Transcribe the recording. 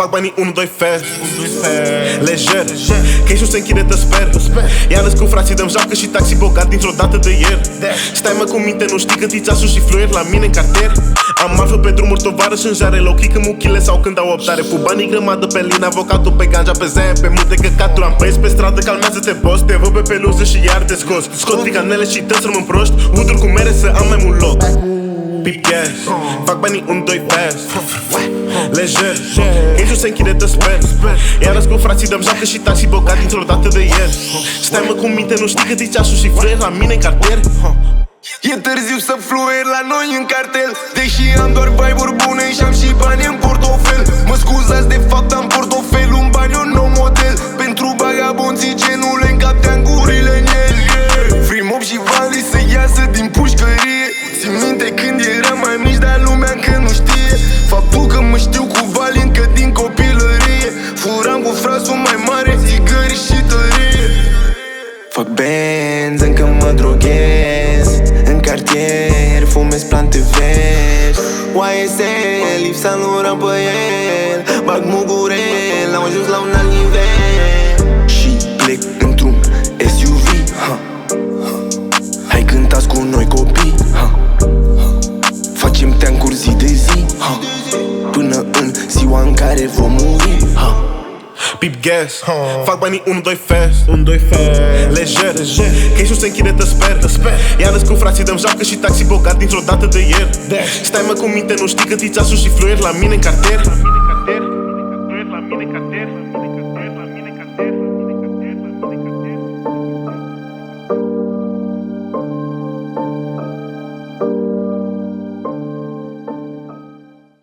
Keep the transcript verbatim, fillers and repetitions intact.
Fac banii unu doi fest, lejer, cash-ul se închide, te sper. Iar cu frații dăm joacă și taxi bogat dintr-o dată de ieri. Stai mă cu minte, nu știi cât e ceasul și fluier la mine în cartier. Am marfă pe drumuri, tovarăș în jare, low-key când muchile sau când au optare. Pu banii grămadă pe lin, avocatul pe ganja, pe zaie, pe multe căcaturi. Am băieți pe stradă, calmează-te boss, te văd pe peluză și iar te scos. Scot picanele și te rămân proști, uduri cu mere să am mai mult loc. Pip gas, fac banii unu doi fast, lejer, cash-ul se închide, te sper. Iar cu frații dăm joacă și taxi bogat dintr-o dată de ieri. Stai mă cu minte, nu știi cât e ceasul și fluier la mine în cartier. E târziu să fluier la noi în cartel, deși am doar vibe-uri bune și am și bani în portofel. Mă scuzați, de fapt am portofel, un bani, un nou model. Pentru vagabonții genul în cap te-am gurile în el. Free mob și vali să iasă din pușcărie. Țin minte când eram mai mici, dar lumea încă nu știe faptul că mă știu cu vali încă din copilărie. Furam cu frasul mai mare, țigări și tărie. Fac benzi, încă mă droghez. În cartier, fumez plante verzi. Y S L, lipsa nu ram pe el. Bag mugurel, am ajuns la un alt nivel. Și plec într-un S U V, ha. Hai cântați cu noi copii, ha. Facem teancuri zi de zi, ha. Până în ziua în care vom muri, ha. Pip gas, fac banii unu doi fast, lejer, cash-ul se închide, te sper. Iar cu frații dăm joacă și taxi bogat dintr-o dată de ieri. Stai mă cu minte, nu știi cât e ceasul și fluier la mine în cartier.